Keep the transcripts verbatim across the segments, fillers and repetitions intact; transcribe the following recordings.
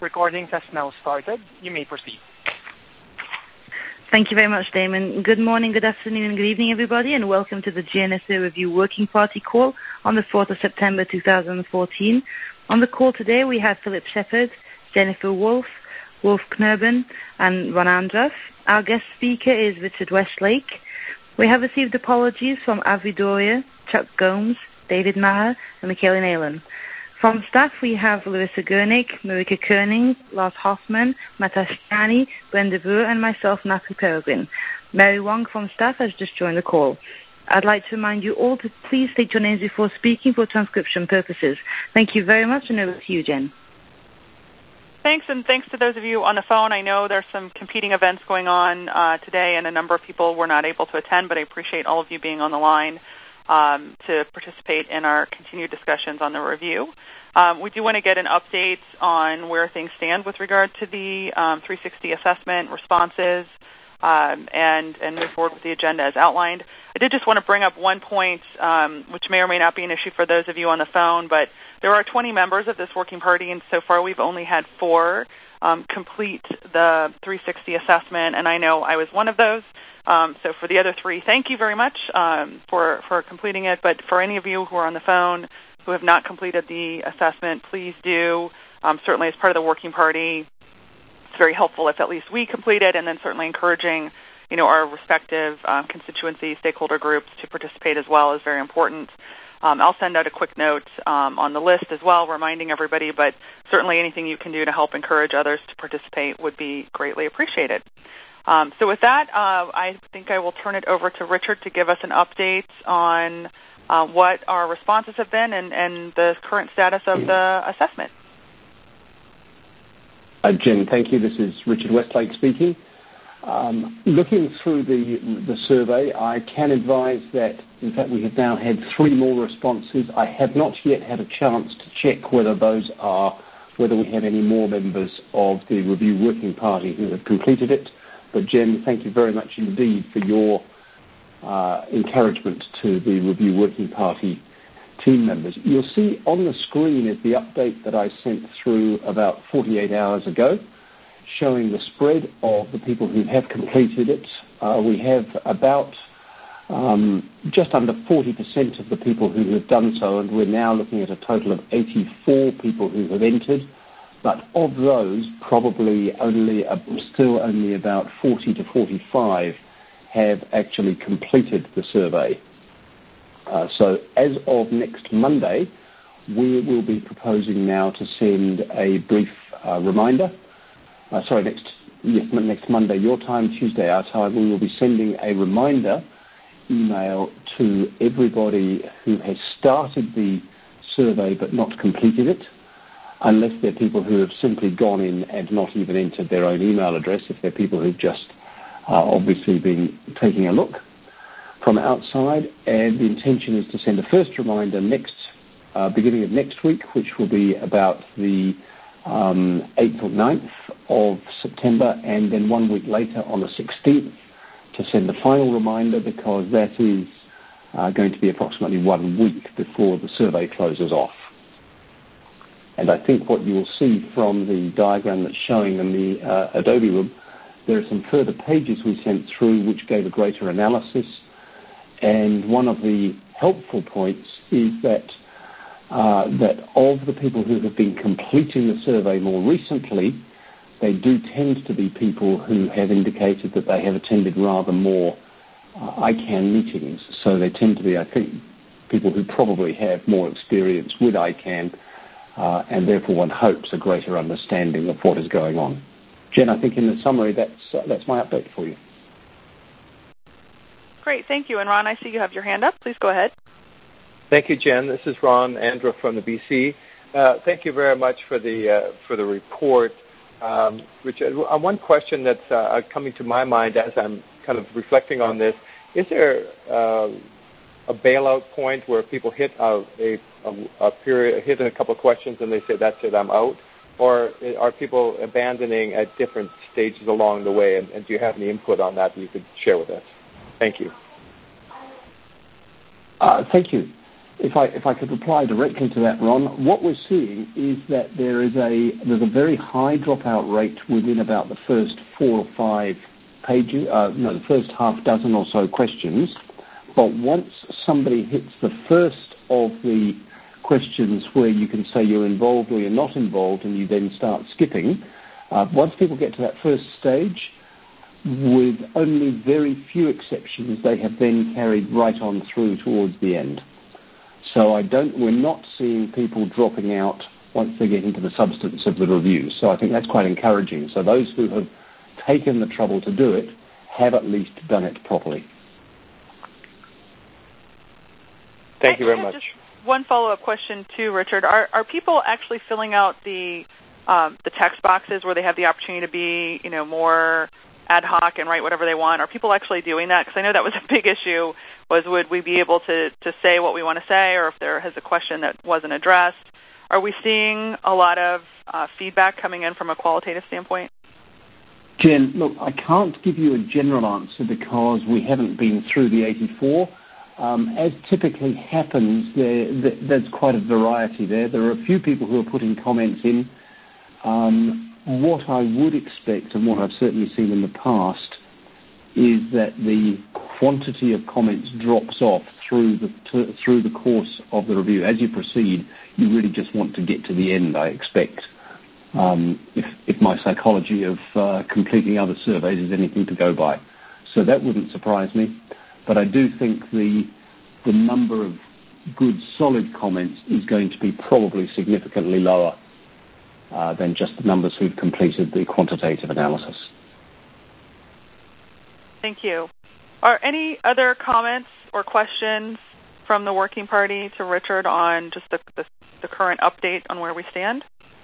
recording has now started. You may proceed. Thank you very much, Damon. Good morning, good afternoon, and good evening, everybody, and welcome to the G N S A Review Working Party call on the fourth of September two thousand fourteen. On the call today, we have Philip Shepherd, Jennifer Wolf, Wolf Knerben, and Ron Andruff. Our guest speaker is Richard Westlake. We have received apologies from Avi Doria, Chuck Gomes, David Maher, and Michaela Nalen. From staff, we have Larissa Gernick, Marika Koenig, Lars Hoffman, Mata Stani, Brenda Brewer, and myself, Natalie Peregrine. Mary Wong from staff has just joined the call. I'd like to remind you all to please state your names before speaking for transcription purposes. Thank you very much, and over to you, Jen. Thanks, and thanks to those of you on the phone. I know there's some competing events going on uh, today, and a number of people were not able to attend, but I appreciate all of you being on the line um, to participate in our continued discussions on the review. Um, we do want to get an update on where things stand with regard to the um, three sixty assessment responses um, and, and move forward with the agenda as outlined. I did just want to bring up one point, um, which may or may not be an issue for those of you on the phone, but there are twenty members of this working party, and so far we've only had four um, complete the three sixty assessment, and I know I was one of those. Um, so for the other three, thank you very much um, for, for completing it, but for any of you who are on the phone who have not completed the assessment, please do. Um, certainly as part of the working party, it's very helpful if at least we complete it, and then certainly encouraging you know, our respective um, constituency stakeholder groups to participate as well is very important. Um, I'll send out a quick note um, on the list as well, reminding everybody, but certainly anything you can do to help encourage others to participate would be greatly appreciated. Um, so with that, uh, I think I will turn it over to Richard to give us an update on uh, what our responses have been and, and the current status of the assessment. Uh, Jen, thank you. This is Richard Westlake speaking. Um, looking through the, the survey, I can advise that, in fact, we have now had three more responses. I have not yet had a chance to check whether those are, whether we have any more members of the Review Working Party who have completed it. But, Jen, thank you very much indeed for your uh, encouragement to the Review Working Party team members. You'll see on the screen is the update that I sent through about forty-eight hours ago, showing the spread of the people who have completed it. Uh, we have about um, just under forty percent of the people who have done so, and we're now looking at a total of eighty-four people who have entered. But of those, probably only uh, still only about forty to forty-five have actually completed the survey. Uh, so as of next Monday, we will be proposing now to send a brief uh, reminder. Uh, sorry, next yes, next Monday, your time, Tuesday, our time, we will be sending a reminder email to everybody who has started the survey but not completed it, unless they're people who have simply gone in and not even entered their own email address, if they're people who've just uh, obviously been taking a look from outside. And the intention is to send a first reminder next, uh, beginning of next week, which will be about the Um, eighth or ninth of September, and then one week later on the sixteenth to send the final reminder, because that is uh, going to be approximately one week before the survey closes off. And I think what you will see from the diagram that's showing in the uh, Adobe room, there are some further pages we sent through which gave a greater analysis. And one of the helpful points is that Uh, that of the people who have been completing the survey more recently, they do tend to be people who have indicated that they have attended rather more uh, I CAN meetings. So they tend to be, I think, people who probably have more experience with I CAN, uh, and therefore one hopes a greater understanding of what is going on. Jen, I think in the summary, that's, uh, that's my update for you. Great, thank you. And Ron, I see you have your hand up. Please go ahead. Thank you, Jen. This is Ron Andruff from the B C. Uh, thank you very much for the uh, for the report. Um, Richard, uh, one question that's uh, coming to my mind as I'm kind of reflecting on this: is there uh, a bailout point where people hit a, a, a period, hit a couple of questions, and they say, "That's it, I'm out," or are people abandoning at different stages along the way? And, and do you have any input on that that you could share with us? Thank you. Uh, thank you. if I if I could reply directly to that, Ron, what we're seeing is that there is a there's a very high dropout rate within about the first four or five pages, uh, no, the first half dozen or so questions. But once somebody hits the first of the questions where you can say you're involved or you're not involved, and you then start skipping, uh, once people get to that first stage, with only very few exceptions, they have then carried right on through towards the end. So I don't, we're not seeing people dropping out once they get into the substance of the review. So I think that's quite encouraging. So those who have taken the trouble to do it have at least done it properly. Thank you very much. Just one follow-up question too, Richard. Are are people actually filling out the um, the text boxes where they have the opportunity to be, you know, more ad hoc and write whatever they want? Are people actually doing that? Because I know that was a big issue, was would we be able to, to say what we want to say, or if there has a question that wasn't addressed? Are we seeing a lot of uh, feedback coming in from a qualitative standpoint? Jen, look, I can't give you a general answer because we haven't been through the eighty-four. Um, as typically happens, there, there, there's quite a variety there. There are a few people who are putting comments in. Um, what I would expect, and what I've certainly seen in the past, is that the quantity of comments drops off through the to, through the course of the review. As you proceed, you really just want to get to the end, I expect. Um, if, if my psychology of uh, completing other surveys is anything to go by. So that wouldn't surprise me. But I do think the the number of good, solid comments is going to be probably significantly lower uh, than just the numbers who've completed the quantitative analysis. Thank you. Are any other comments or questions from the Working Party to Richard on just the, the, the current update on where we stand?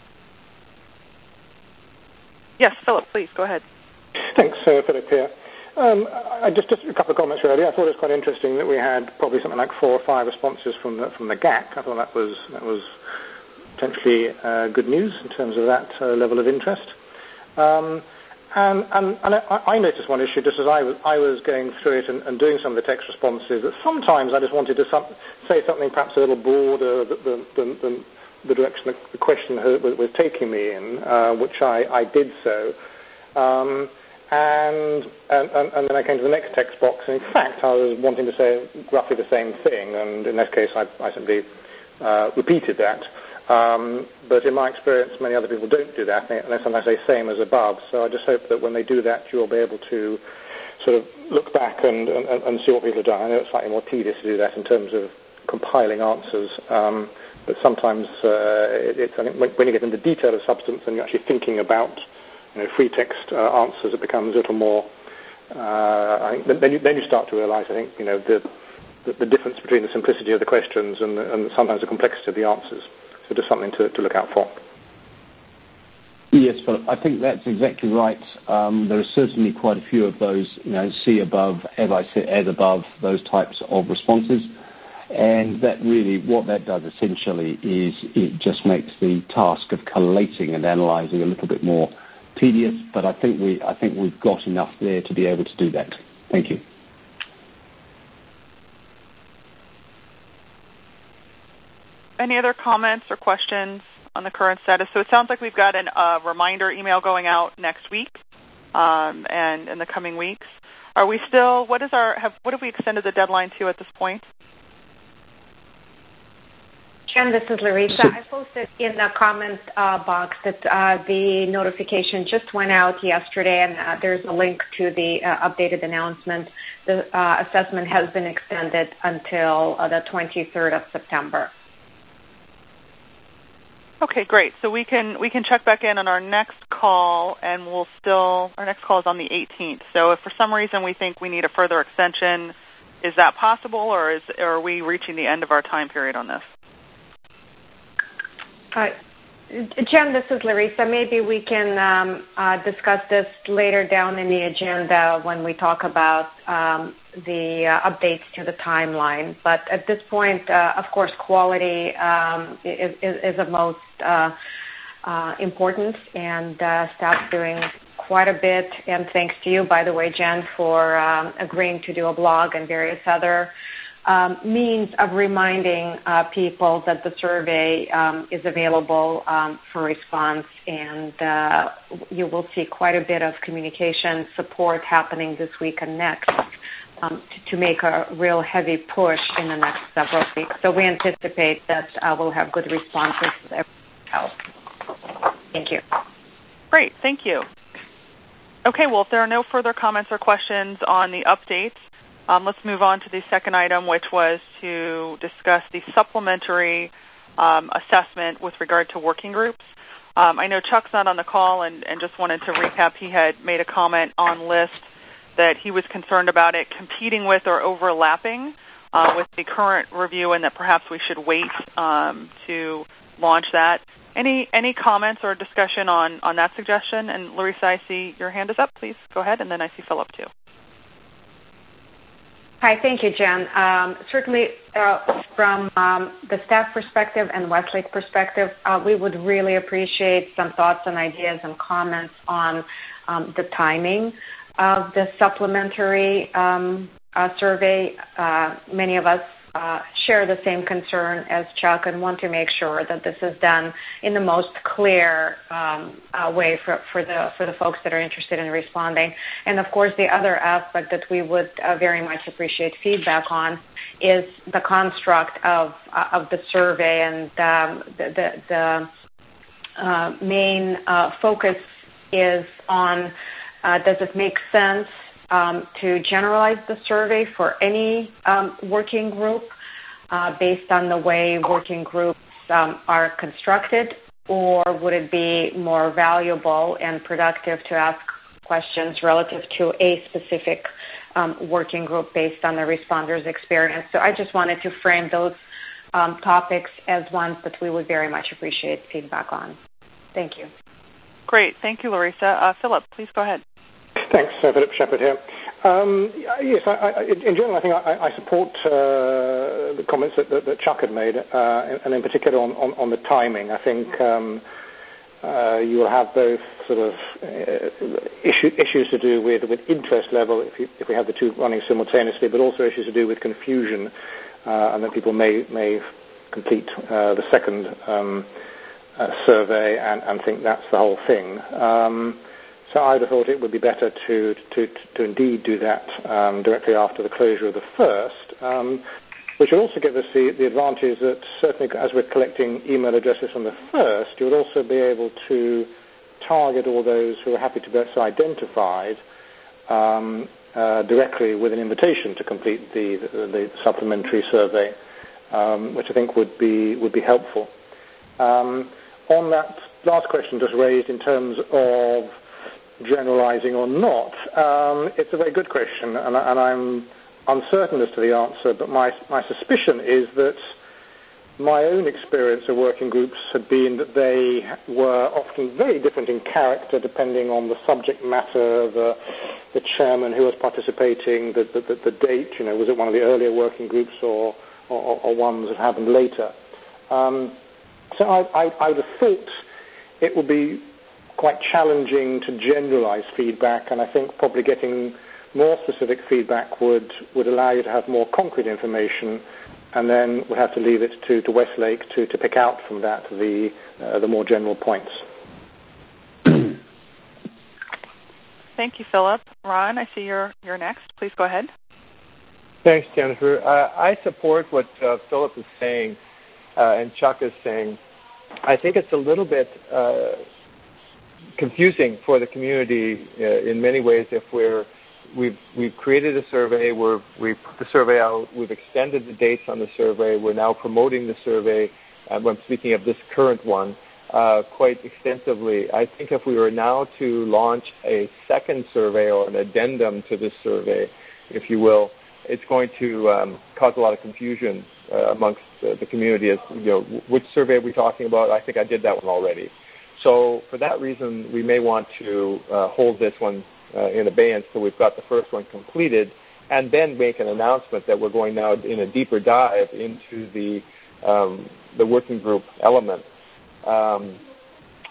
Yes, Philip, please, go ahead. Thanks, uh, Philip here. Um, I just, just a couple of comments really. I thought it was quite interesting that we had probably something like four or five responses from the, from the G A C. I thought that was that was potentially uh, good news in terms of that uh, level of interest. Um, and and, and I, I noticed one issue just as I was I was going through it and, and doing some of the text responses, that sometimes I just wanted to some, say something perhaps a little broader than the, the, the direction the question was taking me in, uh, which I, I did so. Um, And, and and then I came to the next text box, and in fact I was wanting to say roughly the same thing, and in this case I, I simply uh, repeated that. Um, but in my experience, many other people don't do that, and they sometimes say same as above. So I just hope that when they do that, you'll be able to sort of look back and, and, and see what people have done. I know it's slightly more tedious to do that in terms of compiling answers, um, but sometimes uh, it, it's, I think when, when you get into the detail of substance and you're actually thinking about You know, free text uh, answers, it becomes a little more. Uh, I think then you then you start to realise, I think, you know, the, the the difference between the simplicity of the questions and, and sometimes the complexity of the answers. So just something to, to look out for. Yes, but I think that's exactly right. Um, there are certainly quite a few of those, you know, see above, as I said, as above, those types of responses. And that really, what that does essentially is it just makes the task of collating and analysing a little bit more tedious, but I think we I think we've got enough there to be able to do that. Thank you. Any other comments or questions on the current status? So it sounds like we've got a uh, reminder email going out next week um, and in the coming weeks. Are we still? What is our? Have, what have we extended the deadline to at this point? Jen, this is Larissa. I posted in the comment uh, box that uh, the notification just went out yesterday, and uh, there's a link to the uh, updated announcement. The uh, assessment has been extended until uh, the twenty-third of September. Okay, great. So we can we can check back in on our next call, and we'll still our next call is on the eighteenth. So if for some reason we think we need a further extension, is that possible, or is or are we reaching the end of our time period on this? Uh, Jen, this is Larissa. Maybe we can um, uh, discuss this later down in the agenda when we talk about um, the uh, updates to the timeline. But at this point, uh, of course, quality um, is, is, is of most uh, uh, importance, and uh, staff's doing quite a bit. And thanks to you, by the way, Jen, for um, agreeing to do a blog and various other um, means of reminding uh, people that the survey um, is available um, for response, and uh, you will see quite a bit of communication support happening this week and next um, to, to make a real heavy push in the next several weeks. So we anticipate that uh, we'll have good responses with everyone's help. Thank you. Great, thank you. Okay, well, if there are no further comments or questions on the updates, um, let's move on to the second item, which was to discuss the supplementary um, assessment with regard to working groups. Um, I know Chuck's not on the call, and, and just wanted to recap. He had made a comment on list that he was concerned about it competing with or overlapping uh, with the current review, and that perhaps we should wait um, to launch that. Any any comments or discussion on, on that suggestion? And Larissa, I see your hand is up. Please go ahead, and then I see Philip too. Hi, thank you, Jen. Um, certainly, uh, from um, the staff perspective and Westlake perspective, uh, we would really appreciate some thoughts and ideas and comments on um, the timing of the supplementary um, uh, survey. Uh, many of us Uh, share the same concern as Chuck and want to make sure that this is done in the most clear um, uh, way for, for the for the folks that are interested in responding. And of course, the other aspect that we would uh, very much appreciate feedback on is the construct of uh, of the survey, and um, the the, the uh, main uh, focus is on uh, does it make sense Um, to generalize the survey for any um, working group uh, based on the way working groups um, are constructed, or would it be more valuable and productive to ask questions relative to a specific um, working group based on the responders' experience? So I just wanted to frame those um, topics as ones that we would very much appreciate feedback on. Thank you. Great. Thank you, Larissa. Uh, Philip, please go ahead. Thanks, uh, Philip Shepherd here. Um, yes, I, I, in general, I think I, I support uh, the comments that, that, that Chuck had made, uh, and in particular on, on, on the timing. I think um, uh, you will have both sort of uh, issue, issues to do with, with interest level if, you, if we have the two running simultaneously, but also issues to do with confusion, uh, and that people may, may complete uh, the second um, uh, survey and, and think that's the whole thing. Um, So I would have thought it would be better to to, to indeed do that um, directly after the closure of the first, um, which will also give us the, the advantage that certainly as we're collecting email addresses from the first, you would also be able to target all those who are happy to be identified um, uh, directly with an invitation to complete the, the, the supplementary survey, um, which I think would be would be helpful. Um, on that last question just raised in terms of generalizing or not, um, it's a very good question, and, and I'm uncertain as to the answer, but my, my suspicion is that my own experience of working groups had been that they were often very different in character depending on the subject matter, the, the chairman who was participating, the, the, the, the date, you know, was it one of the earlier working groups or, or, or ones that happened later. Um, so I, I, I would have thought it would be quite challenging to generalize feedback, and I think probably getting more specific feedback would, would allow you to have more concrete information, and then we'll have to leave it to, to Westlake to, to pick out from that the, uh, the more general points. Thank you, Philip. Ron, I see you're, you're next. Please go ahead. Thanks, Jennifer. Uh, I support what uh, Philip is saying uh, and Chuck is saying. I think it's a little bit uh, confusing for the community uh, in many ways if we're we've we've created a survey, we're we put the survey out, we've extended the dates on the survey, we're now promoting the survey. Uh, I'm speaking of this current one uh, quite extensively. I think if we were now to launch a second survey or an addendum to this survey, if you will, it's going to um, cause a lot of confusion uh, amongst uh, the community. As you know, which survey are we talking about? I think I did that one already. So for that reason, we may want to uh, hold this one uh, in abeyance till we've got the first one completed, and then make an announcement that we're going now in a deeper dive into the um, the working group element. Um,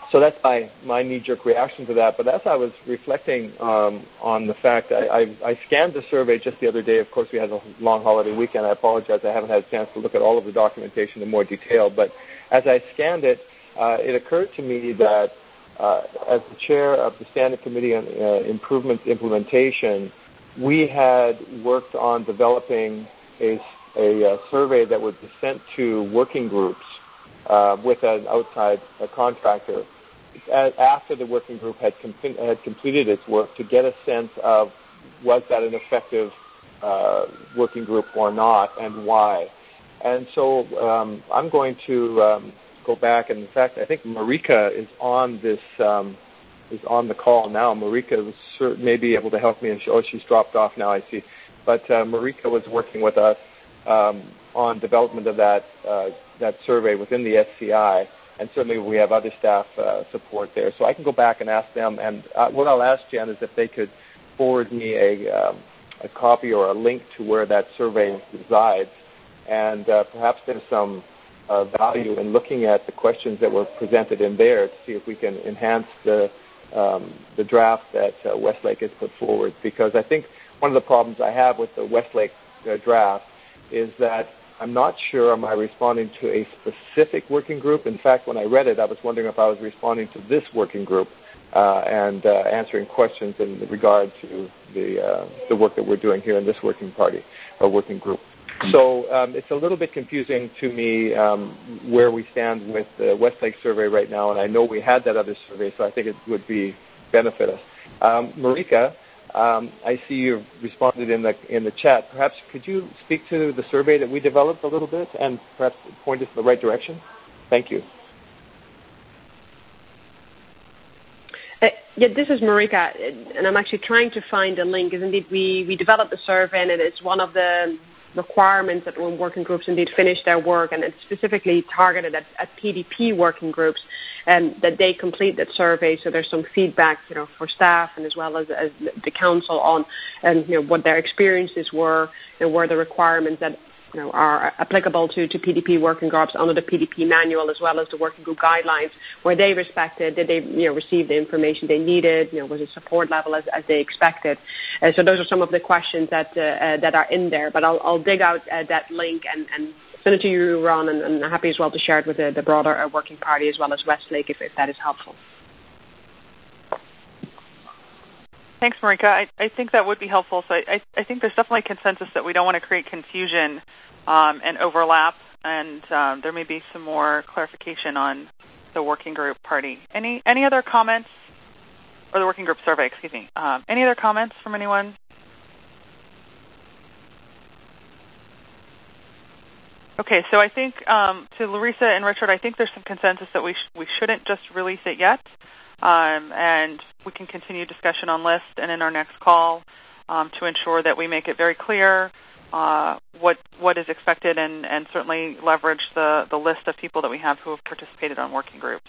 so that's my, my knee-jerk reaction to that. But as I was reflecting um, on the fact, I, I, I scanned the survey just the other day. Of course, we had a long holiday weekend. I apologize. I haven't had a chance to look at all of the documentation in more detail. But as I scanned it, uh, it occurred to me that uh, as the chair of the Standing Committee on uh, Improvements Implementation, we had worked on developing a, a, a survey that would be sent to working groups uh, with an outside a contractor after the working group had, com- had completed its work to get a sense of was that an effective uh, working group or not, and why. And so um, I'm going to um, go back, and in fact, I think Marika is on this um, is on the call now. Marika was, may be able to help me. And she, oh, she's dropped off now, I see. But uh, Marika was working with us um, on development of that uh, that survey within the S C I. And certainly we have other staff uh, support there. So I can go back and ask them. And uh, what I'll ask Jen is if they could forward me a, um, a copy or a link to where that survey resides. And uh, perhaps there's some uh, value in looking at the questions that were presented in there to see if we can enhance the, um, the draft that uh, Westlake has put forward. Because I think one of the problems I have with the Westlake uh, draft is that I'm not sure am I responding to a specific working group. In fact, when I read it, I was wondering if I was responding to this working group uh, and uh, answering questions in regard to the uh, the work that we're doing here in this working party or working group. So um, it's a little bit confusing to me um, where we stand with the Westlake survey right now, and I know we had that other survey, so I think it would be benefit us. Um, Marika, Um, I see you've responded in the in the chat. Perhaps could you speak to the survey that we developed a little bit and perhaps point us in the right direction? Thank you. Uh, yeah, this is Marika, and I'm actually trying to find a link. Because indeed, we, we developed the survey, and it's one of the requirements that when working groups indeed finish their work, and it's specifically targeted at, at P D P working groups, and that they complete that survey. So there's some feedback, you know, for staff and as well as, as the council on, and you know, what their experiences were and were the requirements that you know are applicable to, to P D P working groups under the P D P manual as well as the working group guidelines. Were they respected? Did they you know receive the information they needed? You know, was the support level as, as they expected? Uh, so those are some of the questions that uh, uh, that are in there. But I'll, I'll dig out uh, that link and, and send it to you, Ron, and, and I'm happy as well to share it with the, the broader uh, working party as well as Westlake if, if that is helpful. Thanks, Marika. I, I think that would be helpful. So I, I think there's definitely consensus that we don't want to create confusion um, and overlap, and um, there may be some more clarification on the working group party. Any any other comments, or the working group survey, excuse me. Um, any other comments from anyone? Okay, so I think um, to Larissa and Richard, I think there's some consensus that we sh- we shouldn't just release it yet, um, and we can continue discussion on list and in our next call um, to ensure that we make it very clear uh, what what is expected, and, and certainly leverage the, the list of people that we have who have participated on working groups.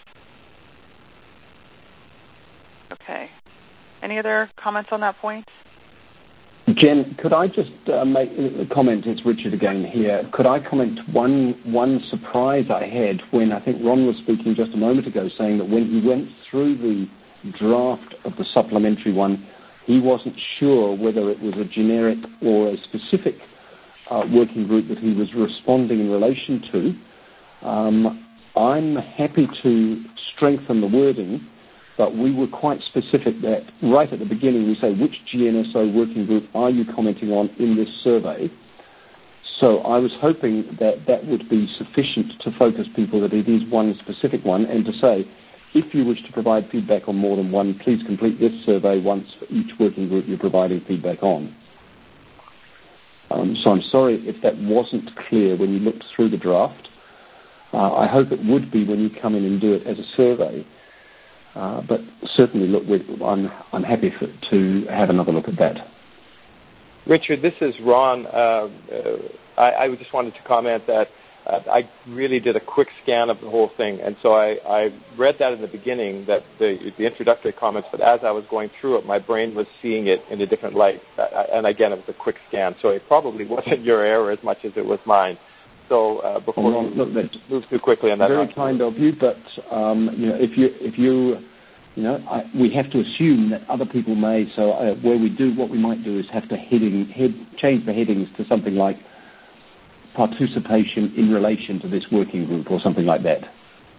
Okay. Any other comments on that point? Jen, could I just uh, make a comment? It's Richard again here. Could I comment one one surprise I had when I think Ron was speaking just a moment ago, saying that when he went through the draft of the supplementary one, he wasn't sure whether it was a generic or a specific uh, working group that he was responding in relation to. Um, I'm happy to strengthen the wording, but we were quite specific that right at the beginning we say, which G N S O working group are you commenting on in this survey? So I was hoping that that would be sufficient to focus people that it is one specific one, and to say, if you wish to provide feedback on more than one, please complete this survey once for each working group you're providing feedback on. Um, so I'm sorry if that wasn't clear when you looked through the draft. Uh, I hope it would be when you come in and do it as a survey. Uh, but certainly, look, I'm, I'm happy for, to have another look at that. Richard, this is Ron. Uh, uh, I, I just wanted to comment that uh, I really did a quick scan of the whole thing, and so I, I read that in the beginning, that the, the introductory comments, but as I was going through it, my brain was seeing it in a different light. Uh, and again, it was a quick scan, so it probably wasn't your error as much as it was mine. So uh, before well, you look, that's move too quickly on that, very kind of you. But um, you know, if you if you you know, I, we have to assume that other people may. So uh, where we do, what we might do is have to heading head change the headings to something like participation in relation to this working group or something like that.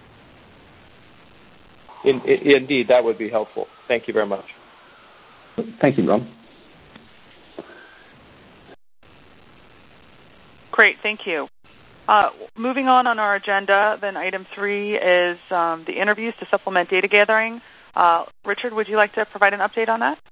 In, in, indeed, that would be helpful. Thank you very much. Thank you, Ron. Great, thank you. Uh, moving on on our agenda, then item three is um, the interviews to supplement data gathering. Uh, Richard, would you like to provide an update on that?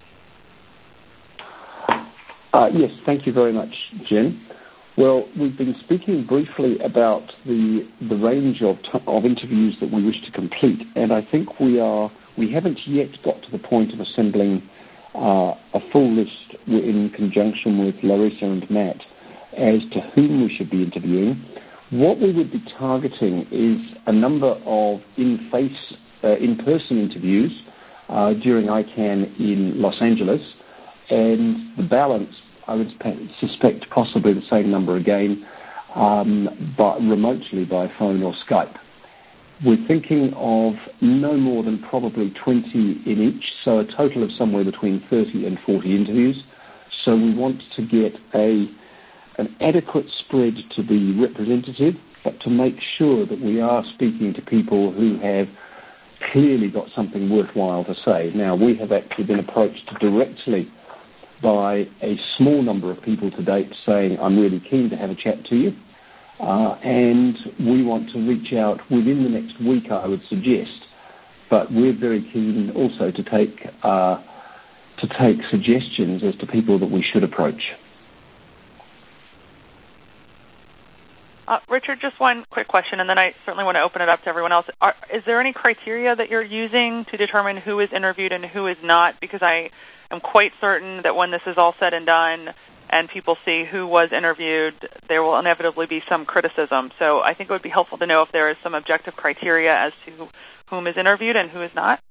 Uh, yes, thank you very much, Jen. Well, we've been speaking briefly about the the range of t- of interviews that we wish to complete, and I think we are we haven't yet got to the point of assembling uh, a full list in conjunction with Larissa and Matt as to whom we should be interviewing. What we would be targeting is a number of in-face, uh, in-person interviews uh, during I CANN in Los Angeles, and the balance, I would suspect possibly the same number again, um, but remotely by phone or Skype. We're thinking of no more than probably twenty in each, so a total of somewhere between thirty and forty interviews. So we want to get a an adequate spread to be representative, but to make sure that we are speaking to people who have clearly got something worthwhile to say. Now, we have actually been approached directly by a small number of people to date saying, I'm really keen to have a chat to you, uh, and we want to reach out within the next week, I would suggest, but we're very keen also to take, uh, to take suggestions as to people that we should approach. Uh, Richard, just one quick question, and then I certainly want to open it up to everyone else. Are, is there any criteria that you're using to determine who is interviewed and who is not? Because I am quite certain that when this is all said and done and people see who was interviewed, there will inevitably be some criticism. So I think it would be helpful to know if there is some objective criteria as to whom is interviewed and who is not.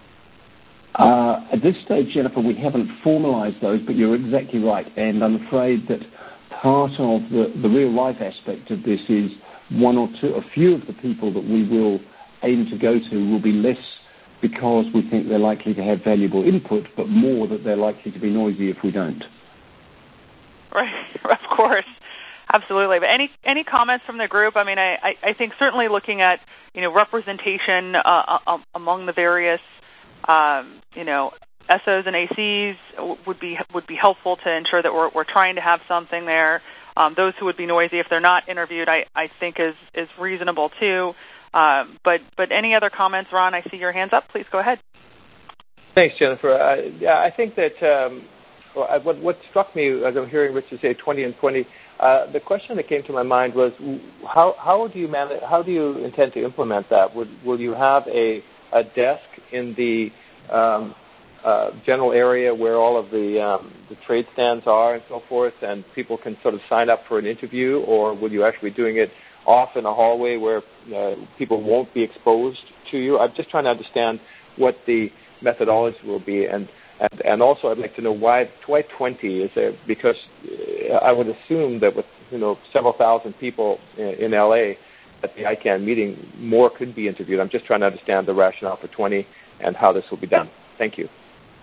Uh, at this stage, Jennifer, we haven't formalized those, but you're exactly right. And I'm afraid that part of the, the real-life aspect of this is one or two, a few of the people that we will aim to go to will be less because we think they're likely to have valuable input, but more that they're likely to be noisy if we don't. Right, of course. Absolutely. But any any comments from the group? I mean, I, I, I think certainly looking at, you know, representation uh, uh, among the various, um, you know, S Os and A Cs would be would be helpful to ensure that we're we're trying to have something there. Um, those who would be noisy if they're not interviewed, I, I think is is reasonable too. Um, but but any other comments, Ron? I see your hands up. Please go ahead. Thanks, Jennifer. Uh, yeah, I think that um, well, I, what what struck me as I'm hearing Richard say twenty and twenty. Uh, the question that came to my mind was how how do you manage? How do you intend to implement that? Would will you have a a desk in the um, Uh, general area where all of the um, the trade stands are and so forth, and people can sort of sign up for an interview, or will you actually be doing it off in a hallway where uh, people won't be exposed to you? I'm just trying to understand what the methodology will be, and and, and also I'd like to know why why twenty is there, because I would assume that with you know several thousand people in, in L A at the I CANN meeting, more could be interviewed. I'm just trying to understand the rationale for twenty and how this will be done. Thank you.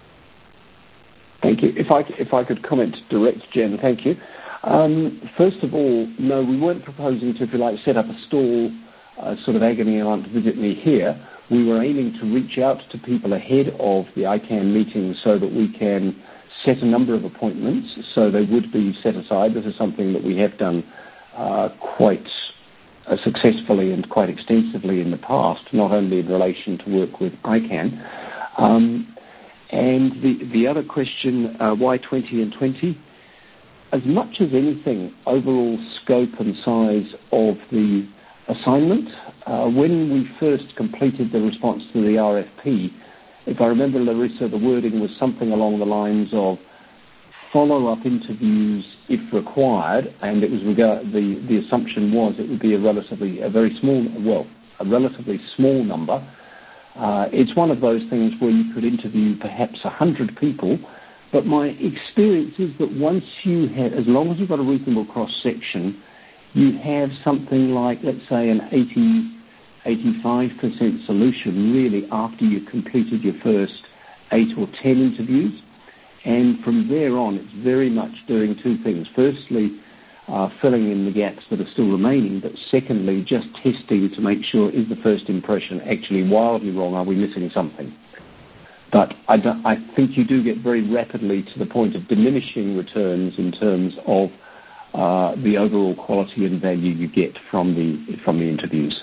Thank you. If I, if I could comment direct, Jen, thank you. Um, first of all, no, we weren't proposing to, if you like, set up a stall, uh, sort of agony aunt visit me here. We were aiming to reach out to people ahead of the I CANN meeting so that we can set a number of appointments so they would be set aside. This is something that we have done uh, quite uh, successfully and quite extensively in the past, not only in relation to work with I CANN. Um, And the, the other question, uh, why twenty and twenty? As much as anything, overall scope and size of the assignment, uh, when we first completed the response to the R F P, if I remember, Larissa, the wording was something along the lines of follow-up interviews if required, and it was regard, the, the assumption was it would be a relatively, a very small, well, a relatively small number. Uh, it's one of those things where you could interview perhaps one hundred people, but my experience is that once you have, as long as you've got a reasonable cross-section, you have something like, let's say, an eighty, eighty-five percent solution really after you've completed your first eight or ten interviews. And from there on, it's very much doing two things. Firstly, uh, filling in the gaps that are still remaining, but secondly, just testing to make sure, is the first impression actually wildly wrong? Are we missing something? But I, I think you do get very rapidly to the point of diminishing returns in terms of uh, the overall quality and value you get from the from the interviews.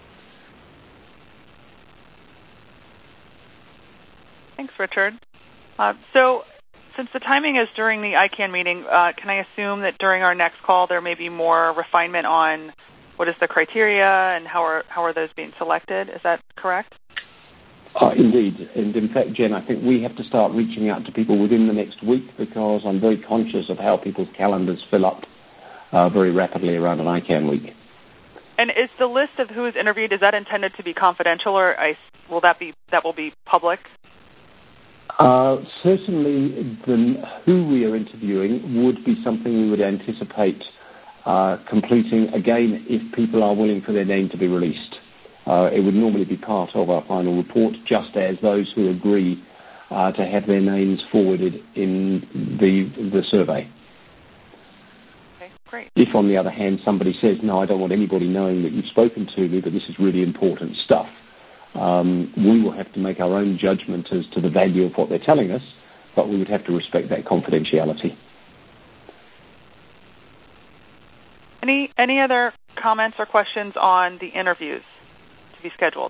Thanks, Richard. Uh, so since the timing is during the I CANN meeting, uh, can I assume that during our next call there may be more refinement on what is the criteria and how are how are those being selected? Is that correct? Uh, indeed. And in fact, Jen, I think we have to start reaching out to people within the next week because I'm very conscious of how people's calendars fill up uh, very rapidly around an I CANN week. And is the list of who is interviewed, is that intended to be confidential, or I, will that be that will be public? Uh, certainly, the, who we are interviewing would be something we would anticipate uh, completing, again, if people are willing for their name to be released. Uh, it would normally be part of our final report, just as those who agree uh, to have their names forwarded in the the survey. Okay, great. If, on the other hand, somebody says, no, I don't want anybody knowing that you've spoken to me, but this is really important stuff, um, we will have to make our own judgment as to the value of what they're telling us, but we would have to respect that confidentiality. Any any other comments or questions on the interviews to be scheduled?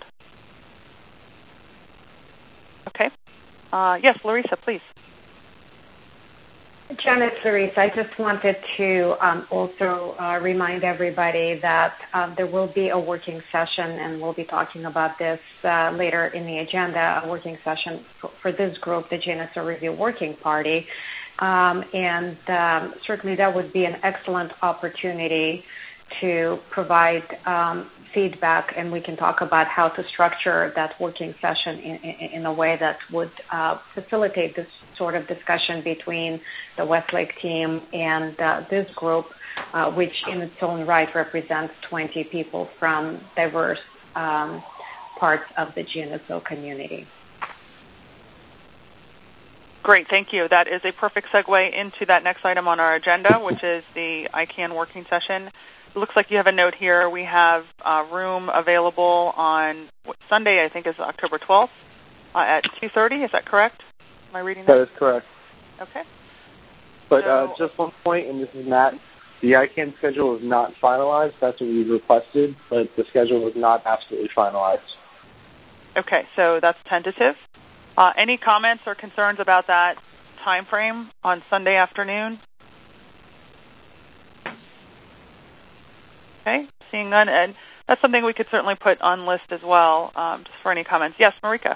Okay. Uh, yes, Larissa, please. Jen, it's Larissa. I just wanted to um, also uh, remind everybody that uh, there will be a working session, and we'll be talking about this uh, later in the agenda, a working session for, for this group, the G N S O Review Working Party. Um, and um, certainly that would be an excellent opportunity to provide um, feedback, and we can talk about how to structure that working session in, in, in a way that would uh, facilitate this sort of discussion between the Westlake team and uh, this group, uh, which in its own right represents twenty people from diverse um, parts of the G N S O community. Great, thank you. That is a perfect segue into that next item on our agenda, which is the I CANN working session. It looks like you have a note here. We have a room available on what, Sunday, I think is October twelfth, uh, at two thirty. Is that correct? Am I reading that? That is correct. Okay. But so, uh, just one point, and this is Matt, the I CANN schedule is not finalized. That's what we requested, but the schedule is not absolutely finalized. Okay, so that's tentative. Uh, any comments or concerns about that time frame on Sunday afternoon? Okay, seeing none, and that's something we could certainly put on list as well, um, just for any comments. Yes, Marika.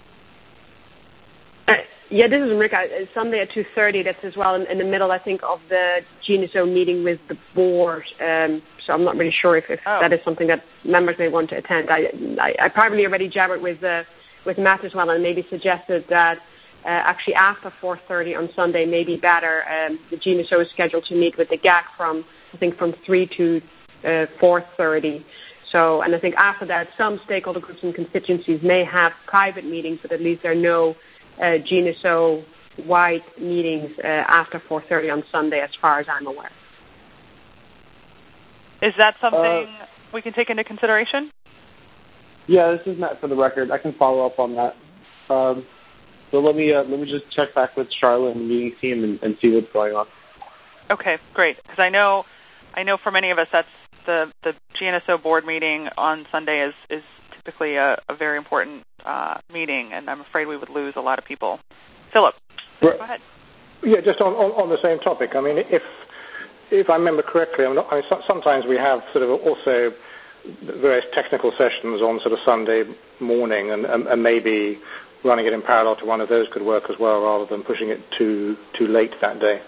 Uh, yeah, this is Marika. It's Sunday at two thirty. That's as well in, in the middle, I think, of the G N S O meeting with the board. Um, so I'm not really sure if, if oh. that is something that members may want to attend. I, I, I probably already jabbered with the. Uh, with Matt as well, and maybe suggested that uh, actually after four thirty on Sunday may be better. Um, the G N S O is scheduled to meet with the G A C from, I think, from three to uh, four thirty. So, and I think after that, some stakeholder groups and constituencies may have private meetings, but at least there are no uh, G N S O-wide meetings uh, after four thirty on Sunday, as far as I'm aware. Is that something uh, we can take into consideration? Yeah, this is Matt for the record. I can follow up on that. Um, so let me uh, let me just check back with Charlotte and the meeting team and, and see what's going on. Okay, great. Because I know, I know for many of us, that's the the G N S O board meeting on Sunday is is typically a, a very important uh, meeting, and I'm afraid we would lose a lot of people. Philip, right. Go ahead. Yeah, just on, on on the same topic. I mean, if if I remember correctly, I'm not, I mean, so, sometimes we have sort of also various technical sessions on sort of Sunday morning, and, and, and maybe running it in parallel to one of those could work as well, rather than pushing it too too late that day.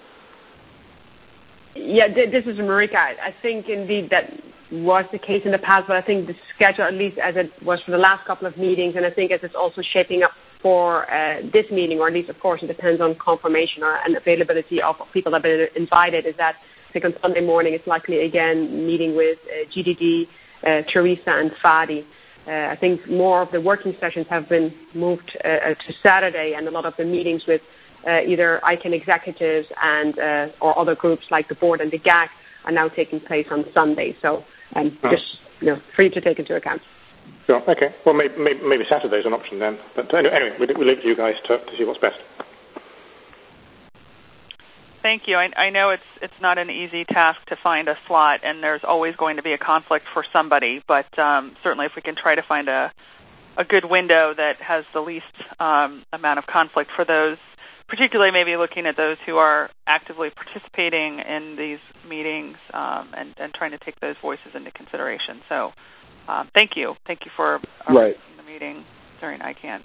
Yeah, this is Marika. I think indeed that was the case in the past, but I think the schedule, at least as it was for the last couple of meetings, and I think as it's also shaping up for uh, this meeting, or at least, of course, it depends on confirmation or, and availability of people that have been invited, is that I think on Sunday morning it's likely again meeting with uh, G D D, uh, Teresa and Fadi. Uh, I think more of the working sessions have been moved uh, to Saturday, and a lot of the meetings with uh, either I C A N executives and uh, or other groups like the board and the G A C are now taking place on Sunday. So um, oh. just you know, for you to take into account. Sure. Okay. Well, maybe, maybe Saturday's an option then. But anyway, we'll leave it to you guys to, to see what's best. Thank you. I, I know it's it's not an easy task to find a slot, and there's always going to be a conflict for somebody. But um, certainly, if we can try to find a a good window that has the least um, amount of conflict for those, particularly maybe looking at those who are actively participating in these meetings um, and, and trying to take those voices into consideration. So, um, thank you, thank you for right. the meeting during I C A N.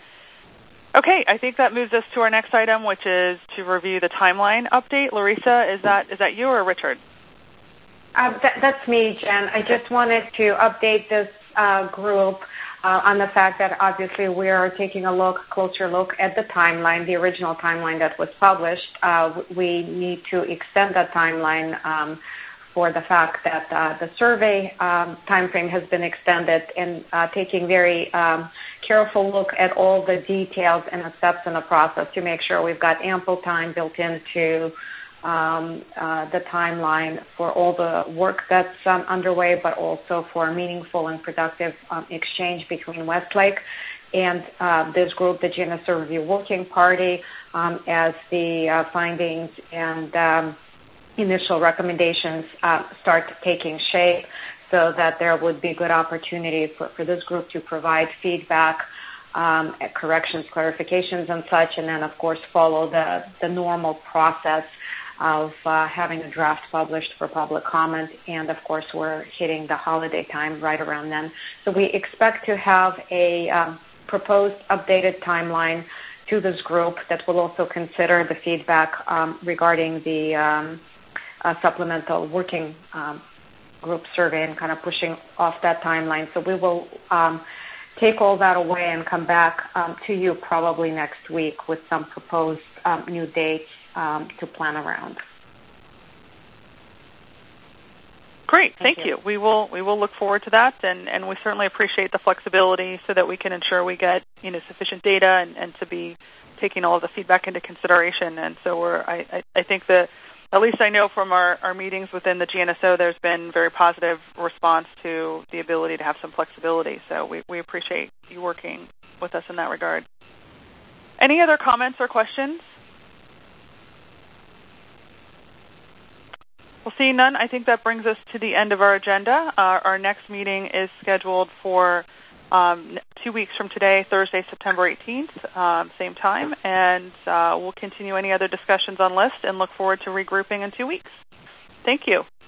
Okay, I think that moves us to our next item, which is to review the timeline update. Larissa, is that is that you or Richard? Uh, that, that's me, Jen. I just wanted to update this uh, group uh, on the fact that obviously we are taking a look, closer look at the timeline, the original timeline that was published. Uh, we need to extend that timeline um, for the fact that uh, the survey um, timeframe has been extended, and uh, taking very um, careful look at all the details and the steps in the process to make sure we've got ample time built into um, uh, the timeline for all the work that's um, underway, but also for meaningful and productive um, exchange between Westlake and uh, this group, the G N S O Review Working Party, um, as the uh, findings and um, initial recommendations uh, start taking shape, so that there would be good opportunity for, for this group to provide feedback, um, corrections, clarifications, and such, and then, of course, follow the, the normal process of uh, having a draft published for public comment. And, of course, we're hitting the holiday time right around then. So we expect to have a um, proposed updated timeline to this group that will also consider the feedback um, regarding the um, uh, supplemental working um, group survey and kind of pushing off that timeline. So we will um, take all that away and come back um, to you probably next week with some proposed um, new dates um, to plan around. Great, thank, thank you. you. We will we will look forward to that, and, and we certainly appreciate the flexibility so that we can ensure we get you know sufficient data and, and to be taking all of the feedback into consideration. And so we're I, I, I think that at least I know from our, our meetings within the G N S O, there's been very positive response to the ability to have some flexibility. So we, we appreciate you working with us in that regard. Any other comments or questions? Well, seeing none, I think that brings us to the end of our agenda. Uh, our next meeting is scheduled for um, two weeks from today, Thursday, September eighteenth, um, same time, and uh, we'll continue any other discussions on list and look forward to regrouping in two weeks. Thank you.